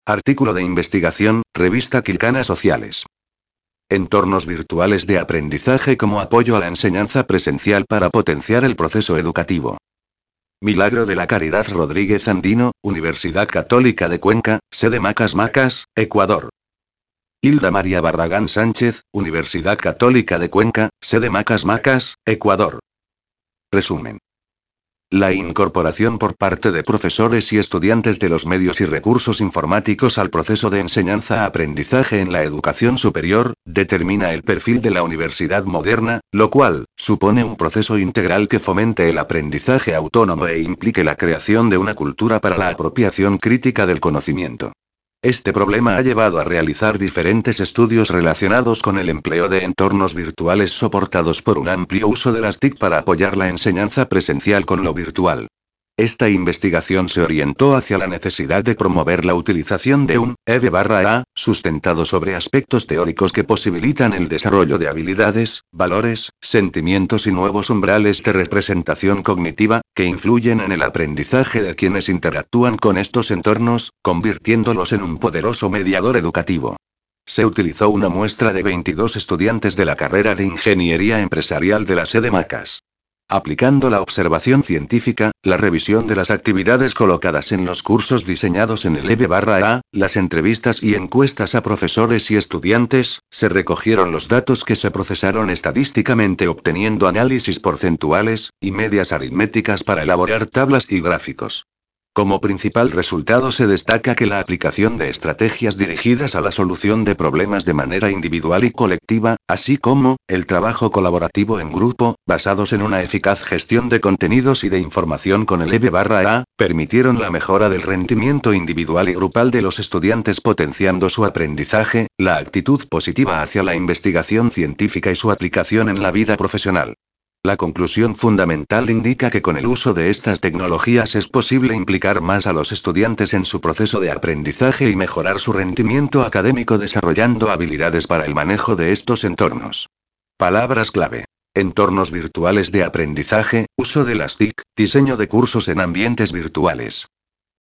Artículo de investigación, revista Quilcana Sociales. Entornos virtuales de aprendizaje como apoyo a la enseñanza presencial para potenciar el proceso educativo. Milagro de la Caridad Rodríguez Andino, Universidad Católica de Cuenca, sede Macas Macas, Ecuador. Hilda María Barragán Sánchez, Universidad Católica de Cuenca, sede Macas Macas, Ecuador. Resumen. La incorporación por parte de profesores y estudiantes de los medios y recursos informáticos al proceso de enseñanza-aprendizaje en la educación superior, determina el perfil de la universidad moderna, lo cual, supone un proceso integral que fomente el aprendizaje autónomo e implique la creación de una cultura para la apropiación crítica del conocimiento. Este problema ha llevado a realizar diferentes estudios relacionados con el empleo de entornos virtuales soportados por un amplio uso de las TIC para apoyar la enseñanza presencial con lo virtual. Esta investigación se orientó hacia la necesidad de promover la utilización de un EB/A, sustentado sobre aspectos teóricos que posibilitan el desarrollo de habilidades, valores, sentimientos y nuevos umbrales de representación cognitiva, que influyen en el aprendizaje de quienes interactúan con estos entornos, convirtiéndolos en un poderoso mediador educativo. Se utilizó una muestra de 22 estudiantes de la carrera de Ingeniería Empresarial de la sede Macas. Aplicando la observación científica, la revisión de las actividades colocadas en los cursos diseñados en el EB/A, las entrevistas y encuestas a profesores y estudiantes, se recogieron los datos que se procesaron estadísticamente obteniendo análisis porcentuales, y medias aritméticas para elaborar tablas y gráficos. Como principal resultado se destaca que la aplicación de estrategias dirigidas a la solución de problemas de manera individual y colectiva, así como, el trabajo colaborativo en grupo, basados en una eficaz gestión de contenidos y de información con el EB/A, permitieron la mejora del rendimiento individual y grupal de los estudiantes potenciando su aprendizaje, la actitud positiva hacia la investigación científica y su aplicación en la vida profesional. La conclusión fundamental indica que con el uso de estas tecnologías es posible implicar más a los estudiantes en su proceso de aprendizaje y mejorar su rendimiento académico desarrollando habilidades para el manejo de estos entornos. Palabras clave. Entornos virtuales de aprendizaje, uso de las TIC, diseño de cursos en ambientes virtuales.